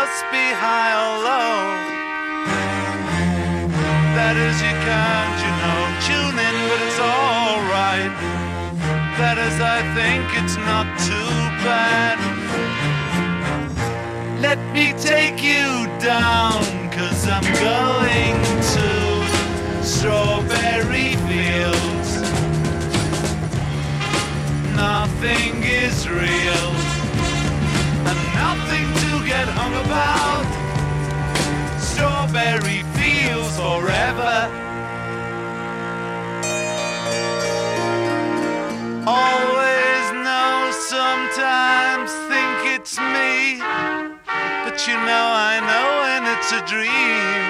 must be high or low. That is, you can't, you know, tune in, but it's alright. That is, I think it's not too bad. Let me take you down, 'cause I'm going to strawberry fields. Nothing is real, and nothing to get hung about. Strawberry fields forever. Always know, sometimes think it's me, but you know I know when it's a dream.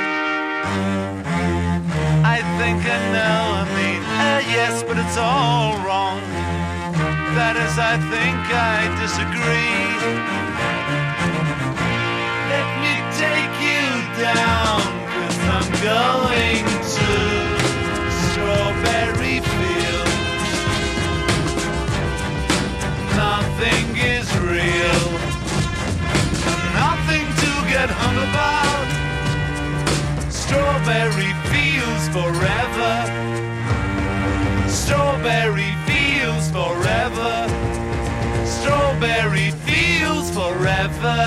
I think I know, I mean, yes, but it's all wrong. That is, I think I disagree. Let me take you down, 'cause I'm going to strawberry fields. Nothing is real, nothing to get hung about. Strawberry fields forever. Strawberry fields forever. Strawberry fields forever.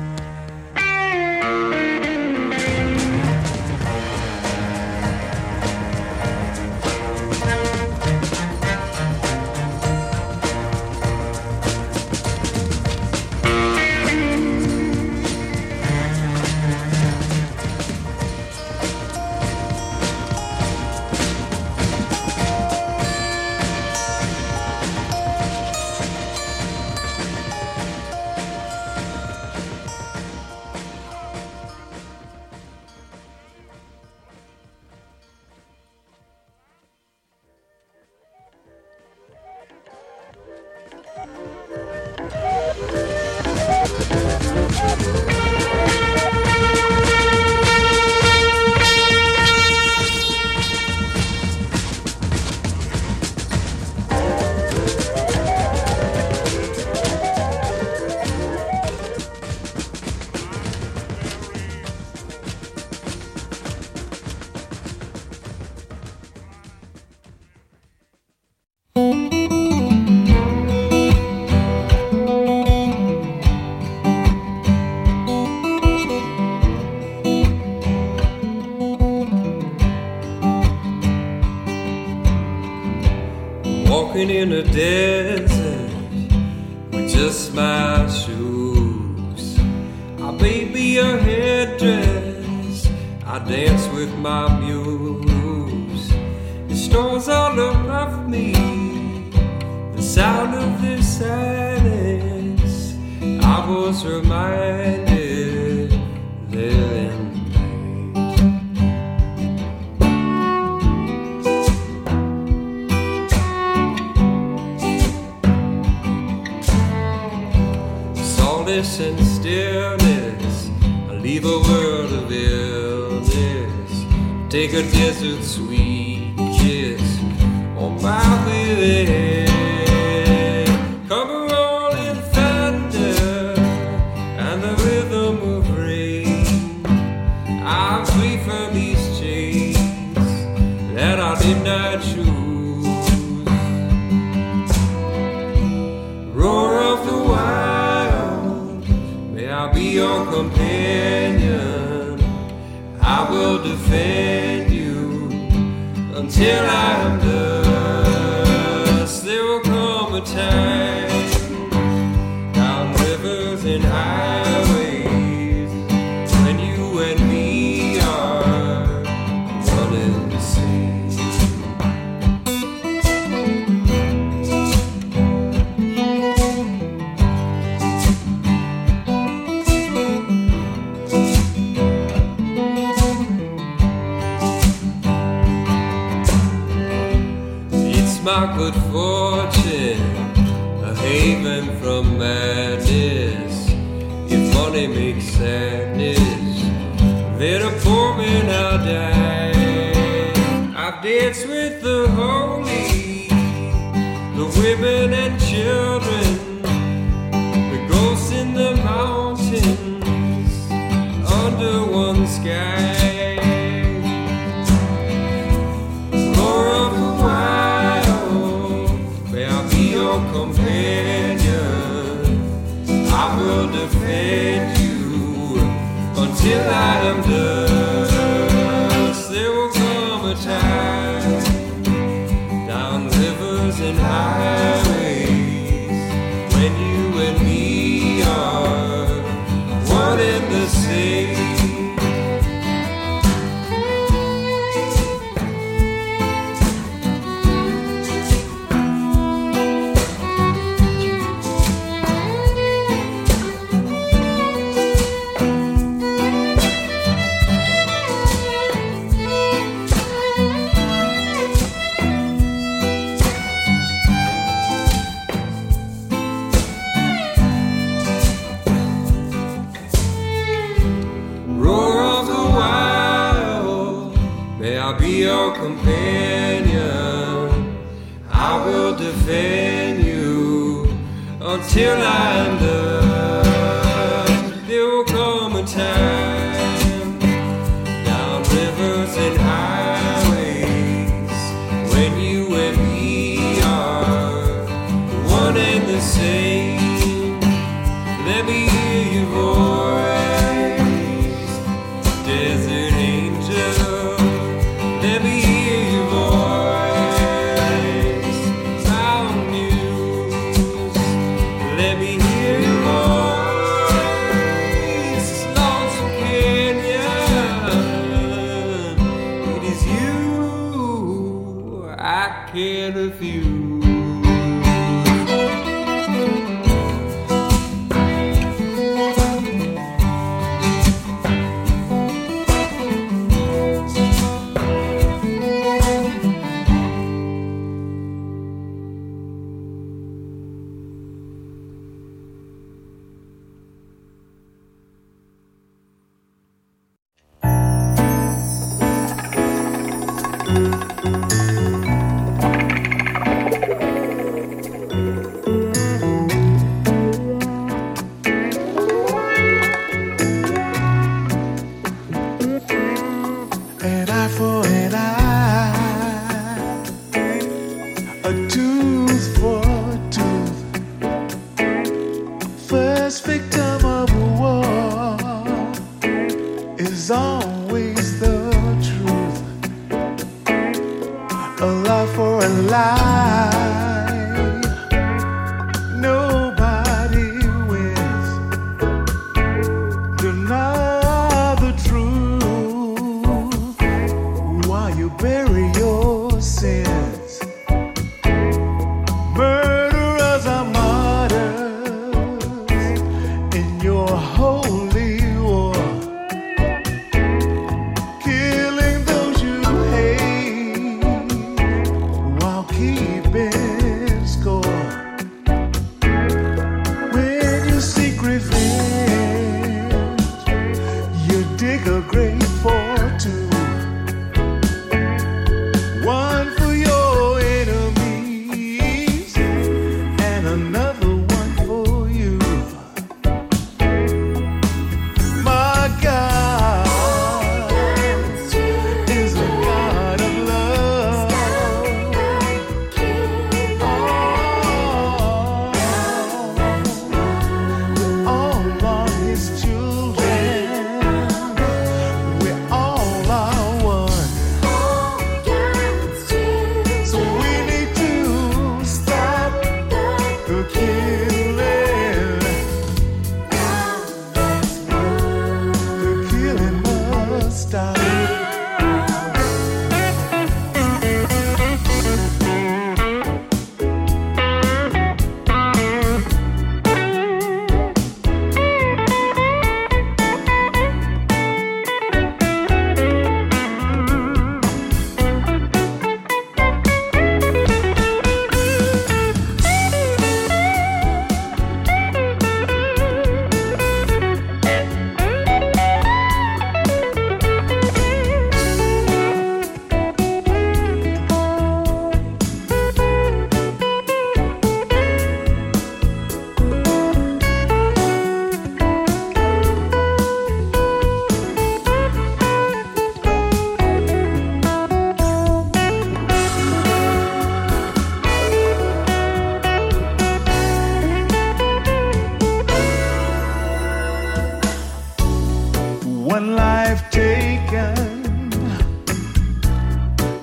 Walking in the desert with just my shoes. I baby your headdress, I dance with my muse. It stores all above me, the sound of this silence. I was reminded there in and stillness, I leave a world of illness, take a desert sweet kiss on my way there. Come a rolling thunder and the rhythm of rain. I'm free from these chains that I did not choose. Roar of the wild, I'll be your companion. I will defend you until I am dust. There will come a time down rivers and highways when you and me are one and the same. My good fortune, a haven from madness. If money makes sadness, then a poor man I'll die. I've danced with the holy, the women and children, the ghosts in the mountains, time down rivers and highways when you and me are one and the same. Your companion, I will defend you until I'm done. There will come a time down rivers and highways when you and me are one and the same. Let me hear your voice, desert angel. Let me hear your voice, sound news. Let me hear your voice, lonesome Canyon. It is you I can't refuse. One for your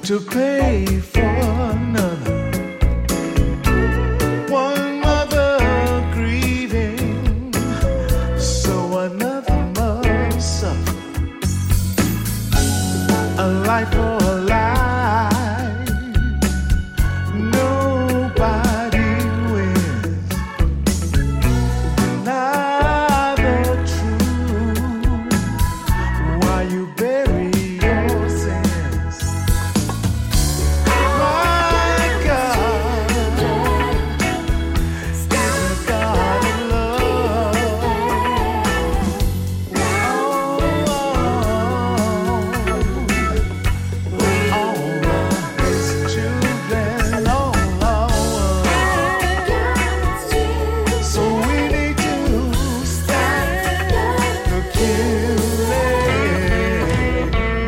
to pay for another. One mother grieving, so another must suffer. A life for a life, nobody wins. Deny the truth while you bury your sins. My God is a God of love. All of His children, so we need to stop the killing.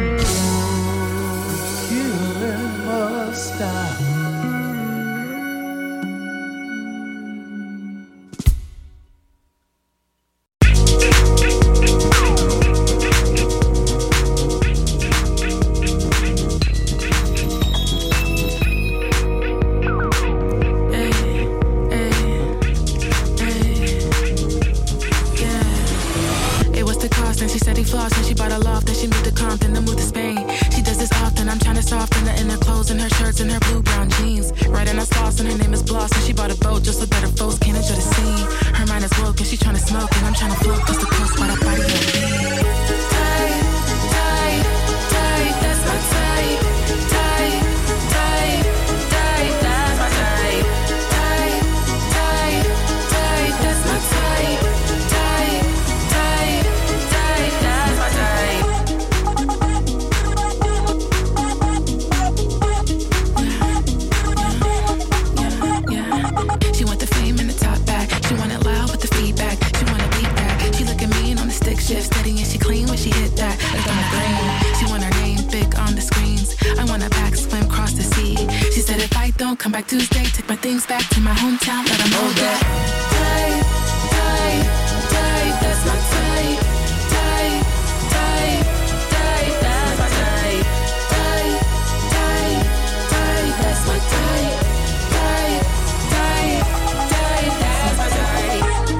Killing must stop. It was the cost, and she said he flossed, and she bought a loft, and she moved to Compton, then moved to Spain. She does this often, I'm trying to soften the inner clothes in her shirts and her blue brown jeans. Right in her sauce, and her name is Bloss, and she bought a boat just so that her folks can't enjoy the scene. Her mind is woke, and she trying to smoke, and I'm trying to float, cause the coast by the body on me. Tight, tight, tight, that's my tight. Tight, tight, tight, that's my tight. Tight, tight, tight, that's my tight. Tight, tight, tight, that's my tight. Yeah. She want the fame and the top back. She want it loud with the feedback. She want to beat that. She looking mean on the stick shift, steady and she clean when she hit that. Like on the green. She want her name big on the screens. I want a back swim cross the sea. She said if I don't come back Tuesday, take my things back to my hometown, let 'em know that. Tight, tight, tight, that's my tight. Tight, tight, tight, that's my tight. Tight, tight, tight, that's my tight. Tight, tight, tight, that's my tight.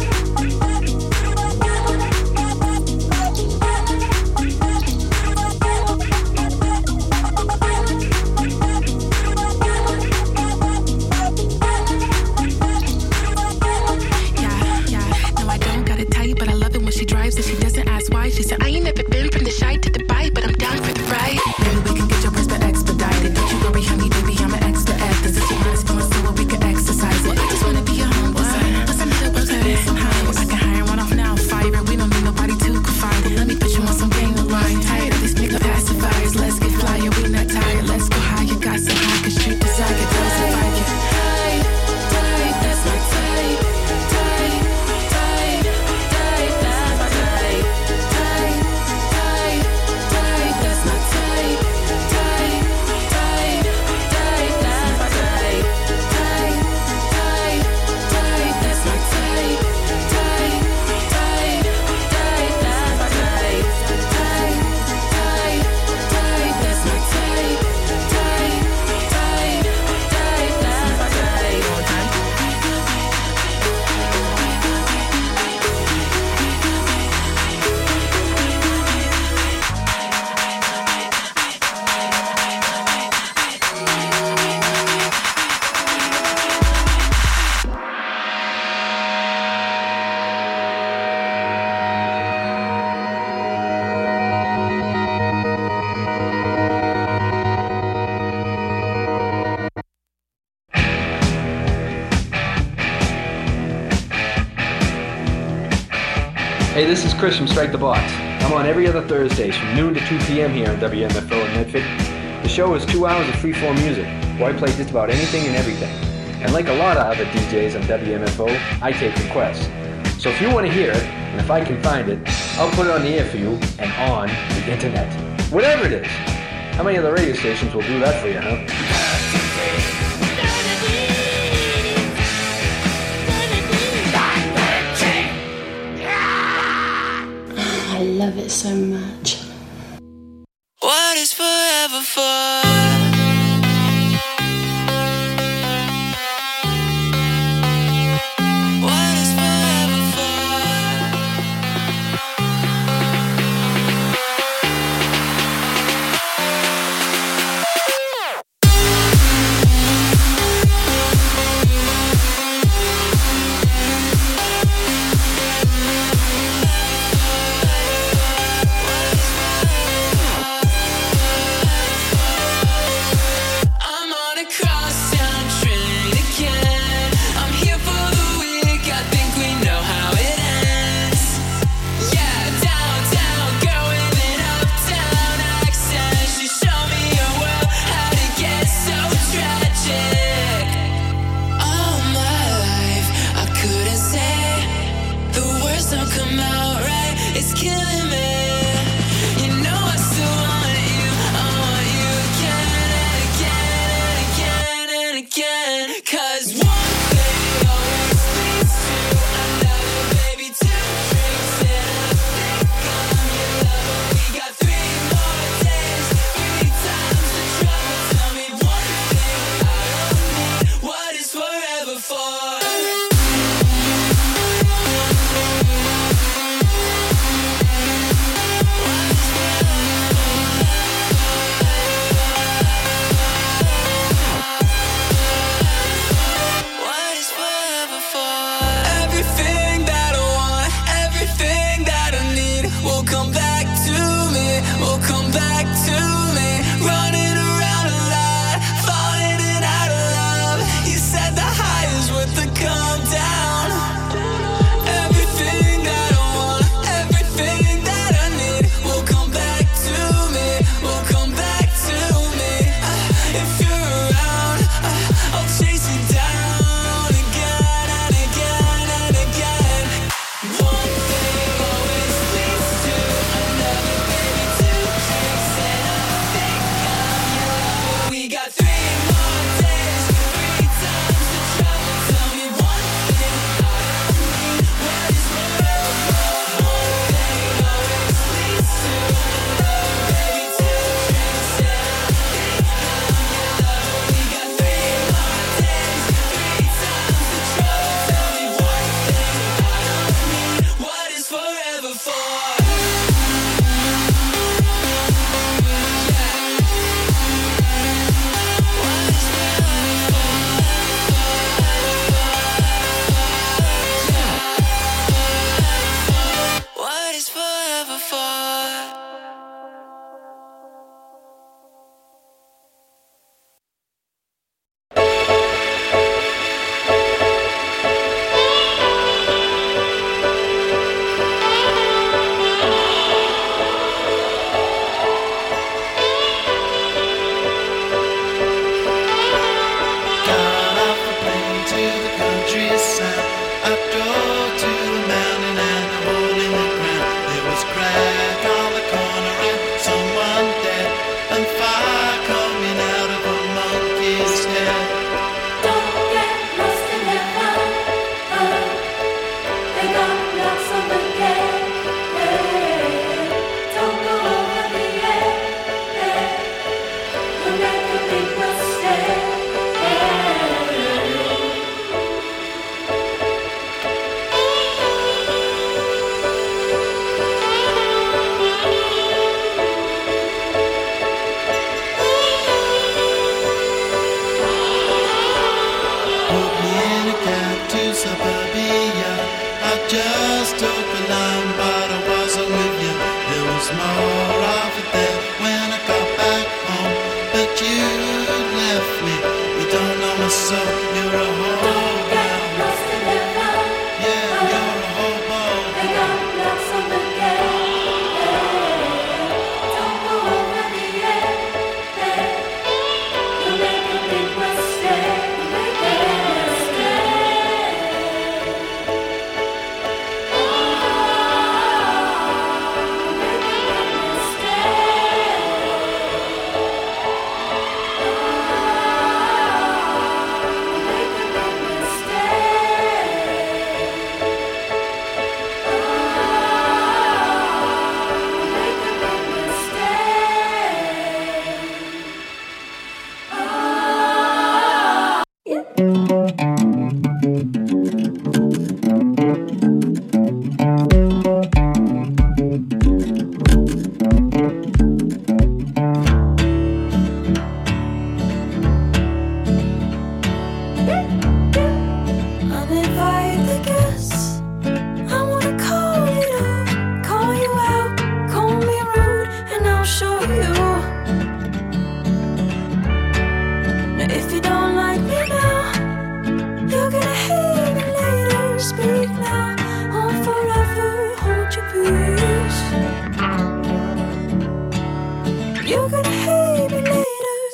Yeah, no, I don't gotta tell you, but I love it when she drives and she doesn't ask why. She said, I ain't never been from the shy to Dubai, but I'm down for the ride. Maybe we can get your breast expedited. Don't you worry, honey, baby, I'm an expert at this. If your mind is feeling so we can exercise it. I just wanna be your home designer. Let's meet up with this somehow. I can hire one off now, fire it. We don't need nobody to confide it. Let me put you on some gang of line. Tired of these pick-up pacifiers. Let's get flyer, we not tired. Let's go high, you got so high, cause street desire, girls if I get tight, tight, that's my tight. Tight, tight, tight, that's my tight. Tight, tight, tight, that's my tight. Tight, tight, tight, that's my tight. Tight, tight, tight, that's my tight. Tight, tight, tight, that's my tight. Tight, tight, tight, that's my tight. Tight, tight, tight, that's my tight. Hey, this is Chris from Strike the Box. I'm on every other Thursdays from noon to 2 p.m. here on WMFO in Medford. The show is 2 hours of free-form music, where I play just about anything and everything. And like a lot of other DJs on WMFO, I take requests. So if you want to hear it, and if I can find it, I'll put it on the air for you and on the internet. Whatever it is. How many other radio stations will do that for you, huh? I love it so much. What is forever for?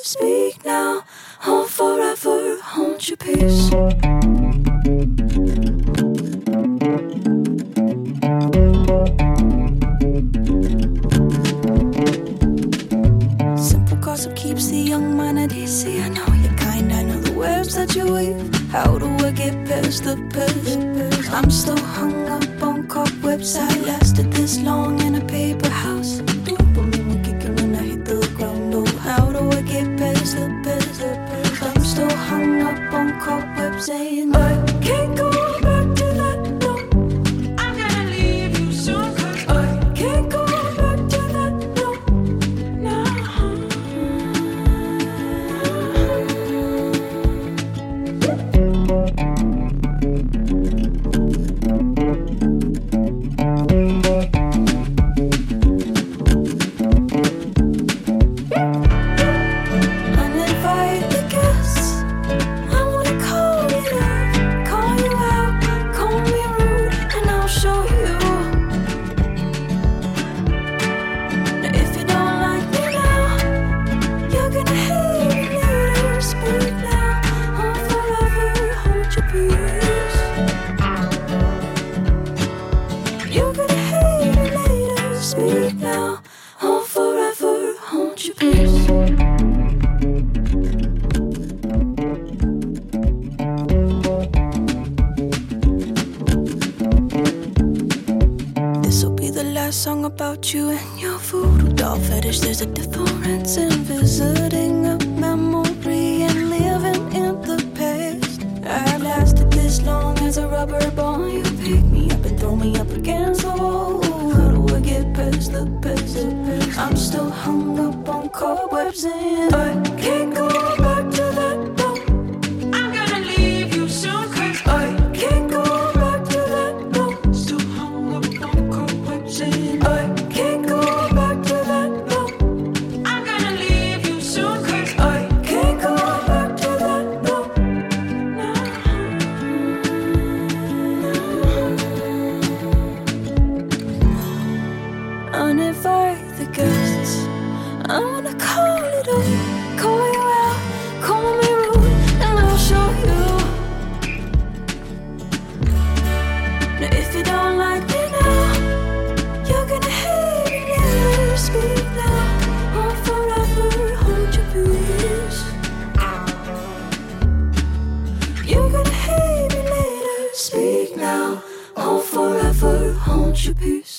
speak now, or forever hold your peace. Simple gossip keeps the young mind at ease. I know your kind, I know the webs that you weave. How do I get past the past? I'm still hung up on cobwebs. I lasted this long in a paper house. Dopamine kicking when I hit the ground. Oh, how do I get past the past? I'm still hung up on cobwebs, saying I can't go back to that. No, I'm gonna leave you soon. 'Cause I can't go back to that. No, no. Song about you and your voodoo doll fetish. There's a difference in visiting a memory and living in the past. I've lasted this long as a rubber ball. You pick me up and throw me up against the wall. How do I get past the past? I'm still hung up on cobwebs and I can't go back to that. No, I'm gonna leave you soon. 'Cause I can't go back to that. No, still hung up on cobwebs and I can't go back to that. No, I'm gonna leave you soon. 'Cause I can't go back to that. No, no, no. Uninvite the guests. I wanna call it up, call you out, call me rude, and I'll show you. Now if you don't like me now, you're gonna hate me later. Speak now, or forever hold your peace. You're gonna hate me later. Speak now, or forever hold your peace.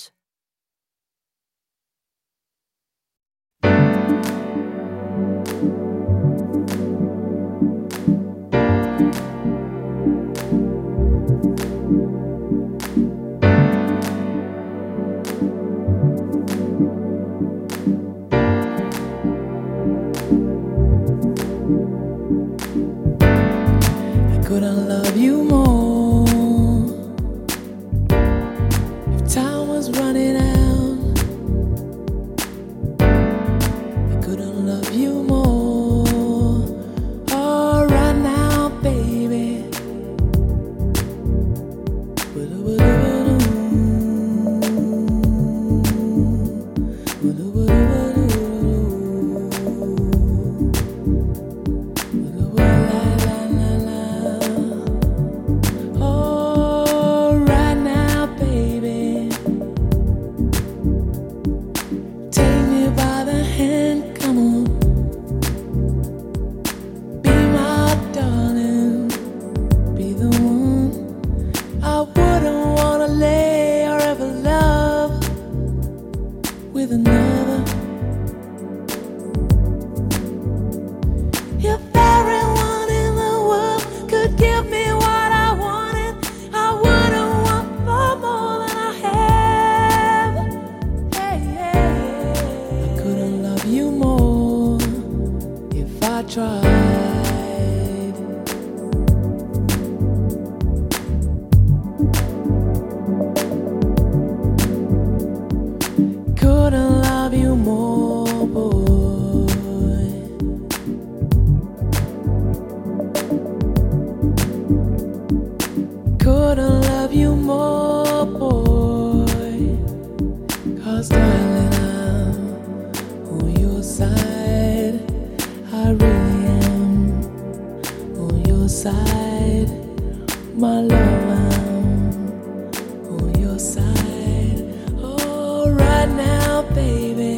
Couldn't love you more if time was running out. I couldn't love you more. Oh, right now, baby. I really am on your side, my love. I'm on your side. Oh, right now, baby.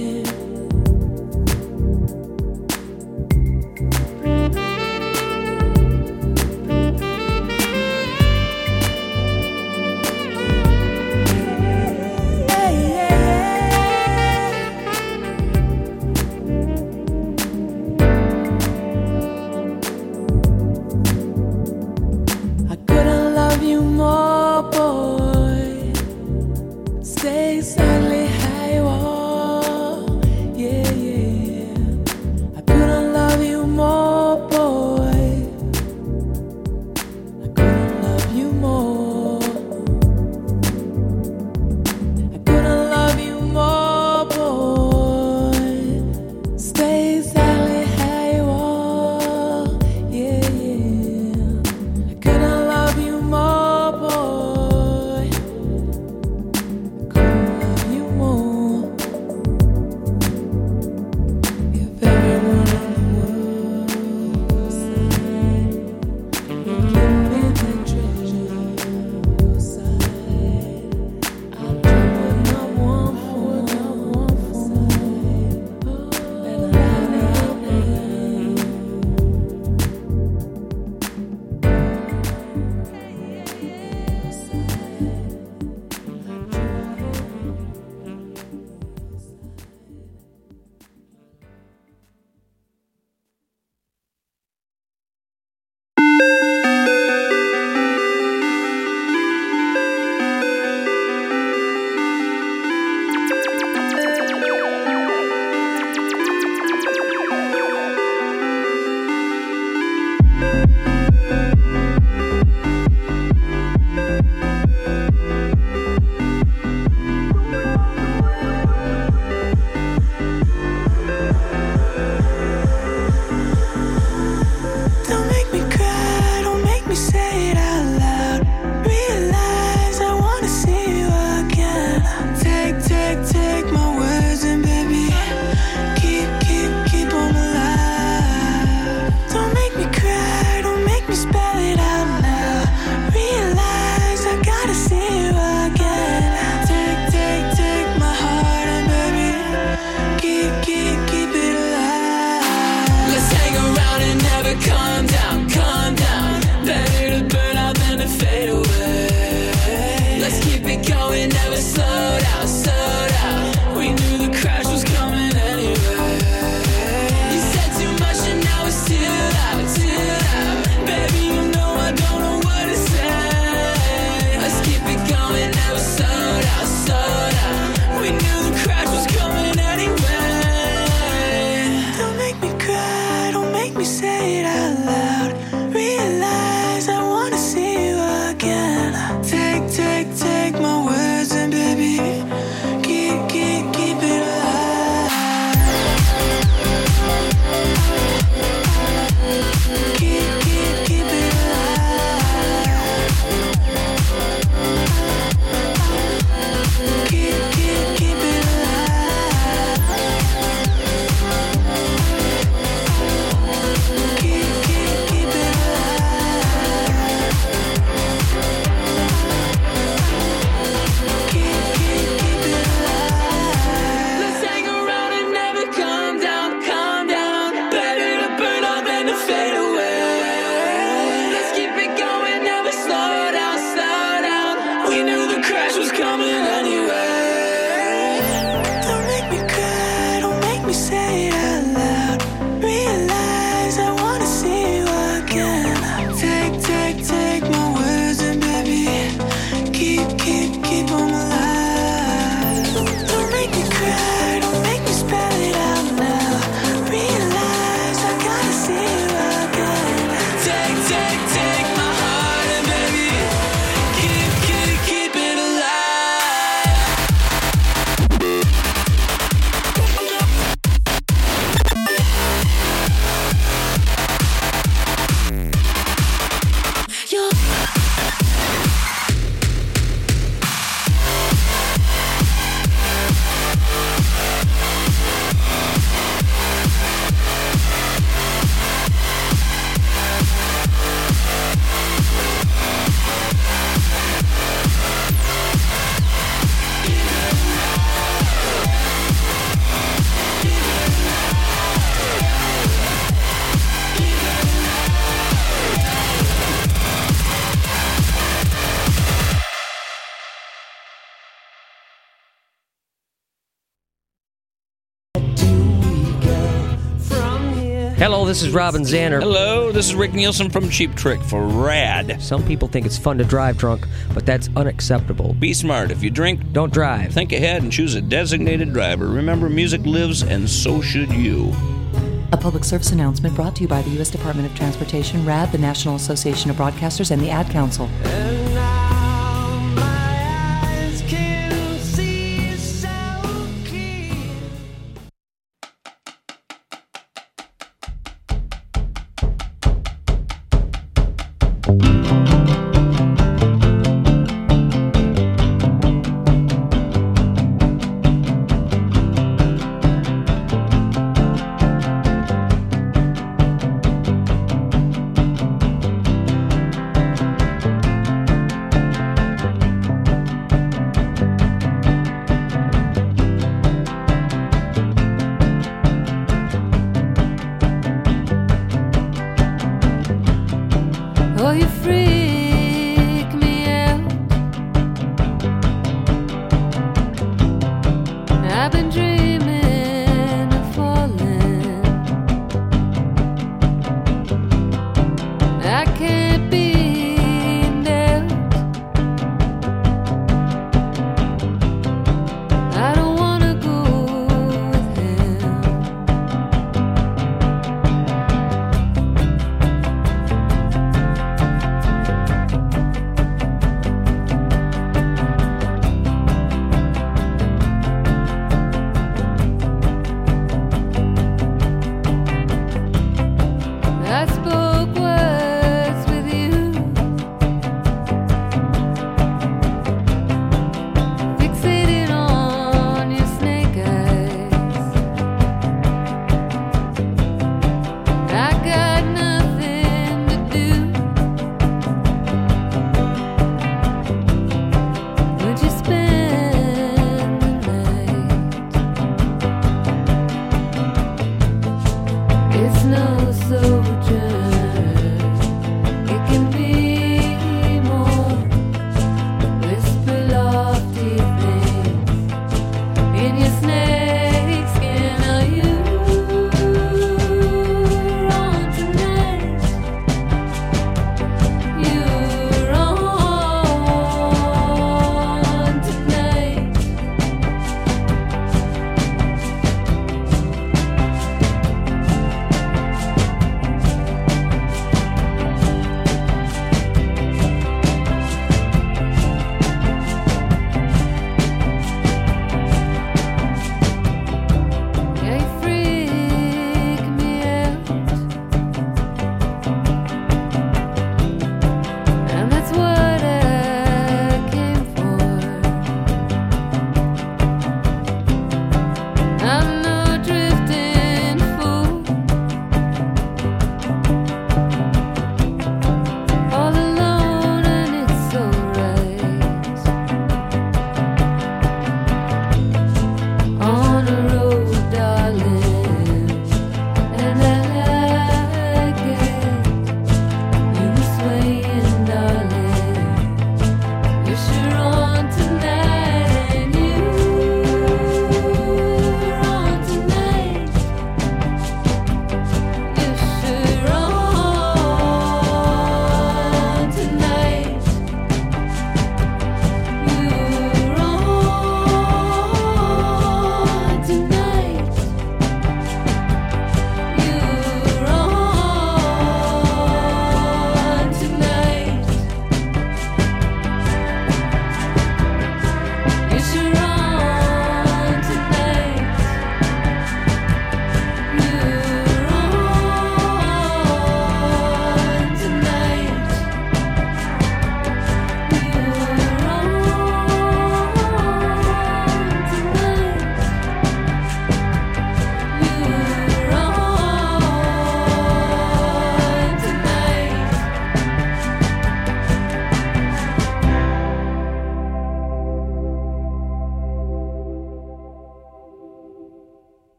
Hello, this is Robin Zander. Hello, this is Rick Nielsen from Cheap Trick for RAD. Some people think it's fun to drive drunk, but that's unacceptable. Be smart. If you drink, don't drive. Think ahead and choose a designated driver. Remember, music lives, and so should you. A public service announcement brought to you by the U.S. Department of Transportation, RAD, the National Association of Broadcasters, and the Ad Council.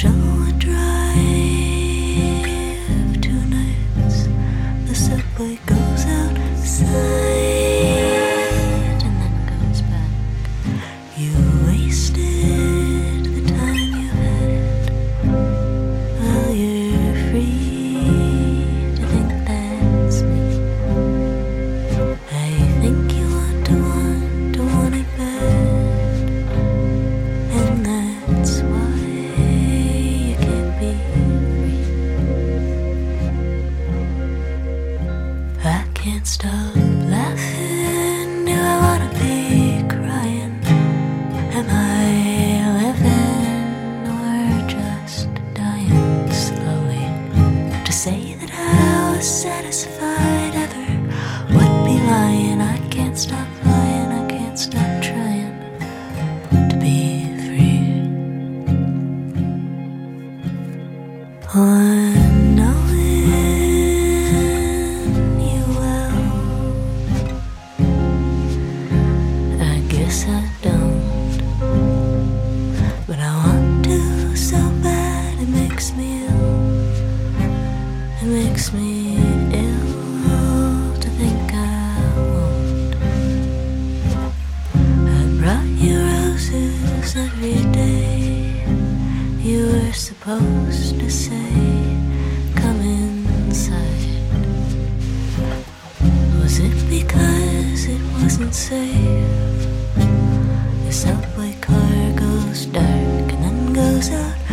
Shall we drive tonight? The subway goes outside and then goes back. You wasted the time you had. Well, you're free to think that's me. I think you want it bad, and that's why you can't be free. I can't stop laughing. Do I wanna be crying? Am I living or just dying slowly? To say that I was satisfied ever would be lying. I can't stop lying. I can't stop trying to be free. Knowing you well, I guess I don't, but I want to so bad. It makes me ill. It makes me ill to think I won't. I brought you roses every day. You were supposed to say, come inside. Was it because it wasn't safe? The subway car goes dark and then goes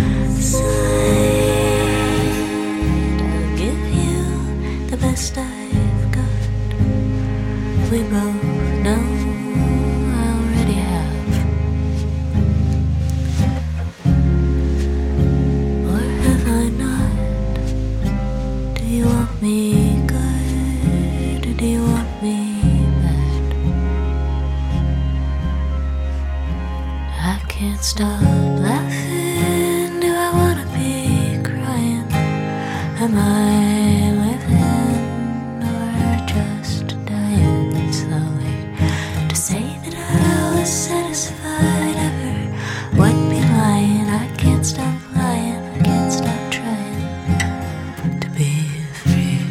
outside. I'll give you the best I've got. We both know I already have. Or have I not? Do you want me good or do you want me bad? I can't stop laughing. Do I wanna be crying? Am I living or just dying slowly? To say that I was satisfied ever would be lying. I can't stop lying. I can't stop trying to be free.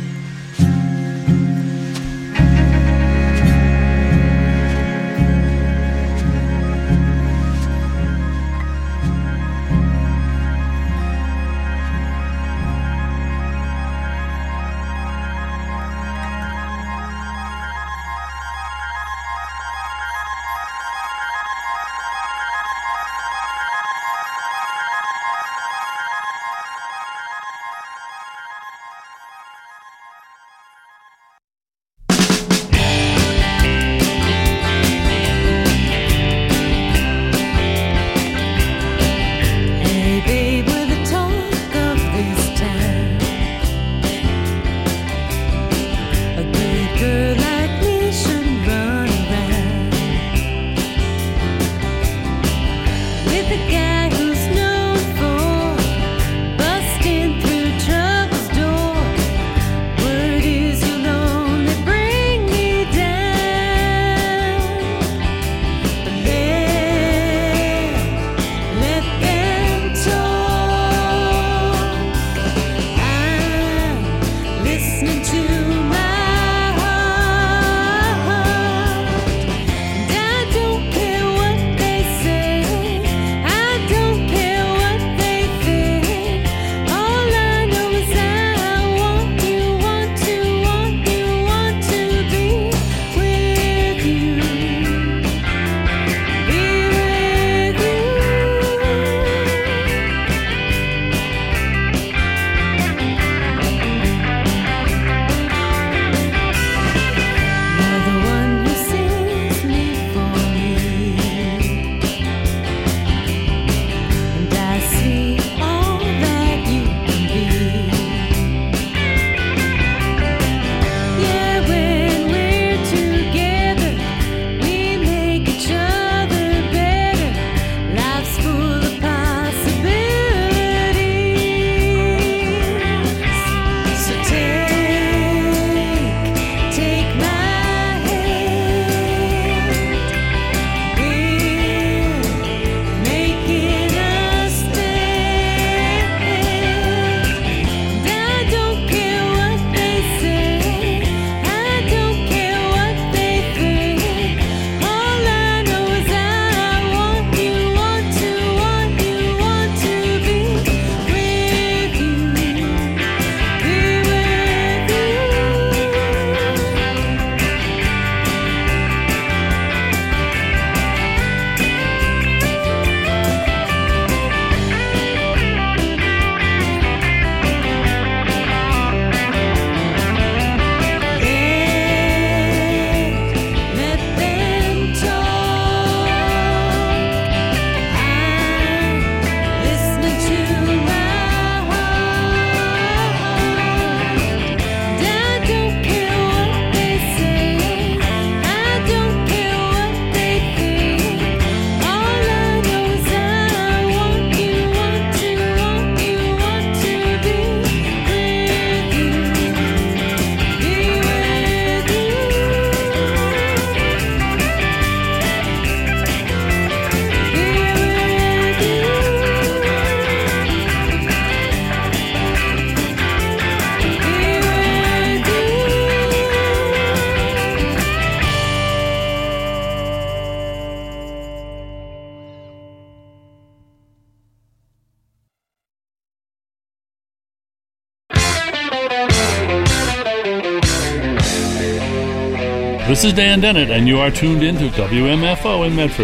This is Dan Dennett, and you are tuned in to WMFO in Medford.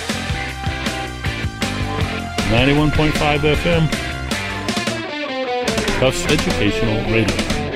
91.5 FM. Tufts Educational Radio.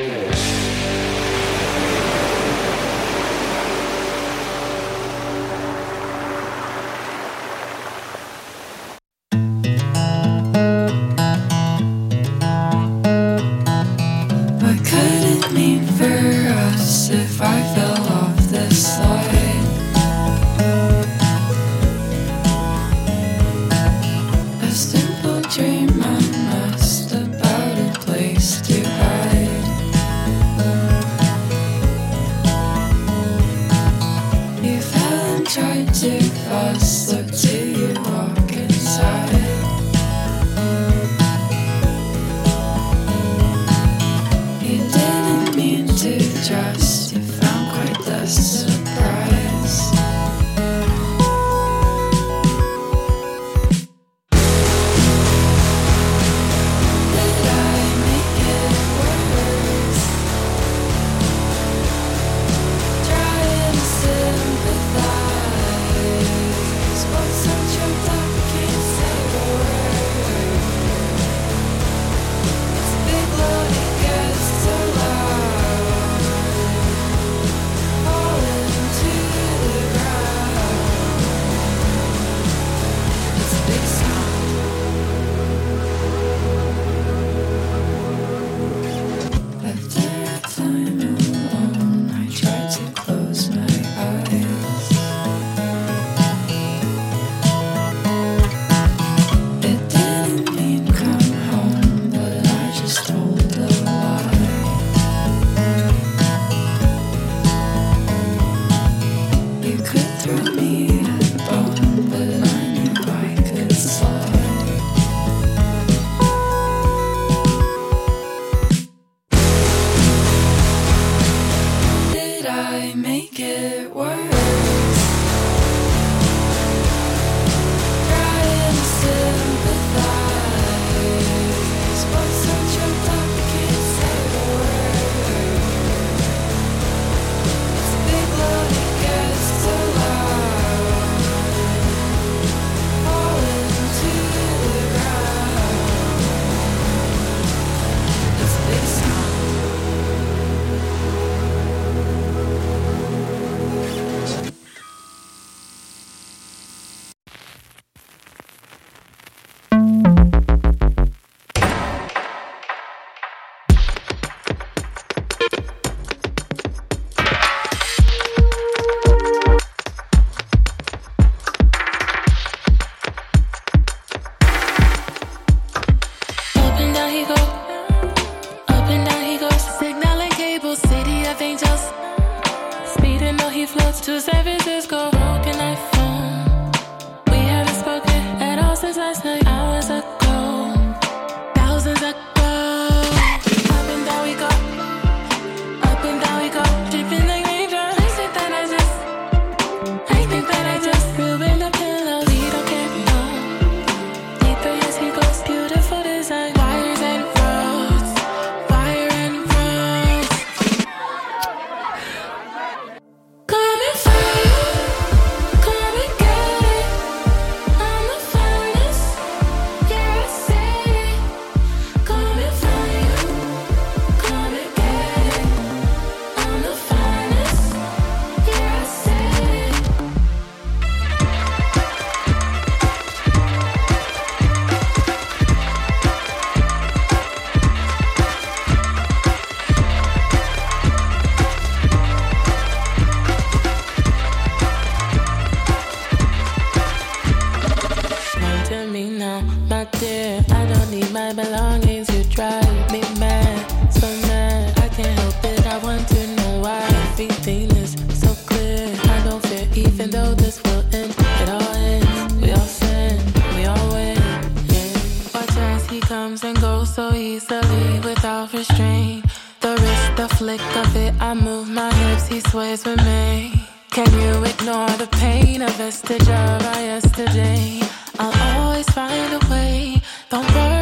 Can you ignore the pain, a vestige of our yesterday? I'll always find a way. Don't worry.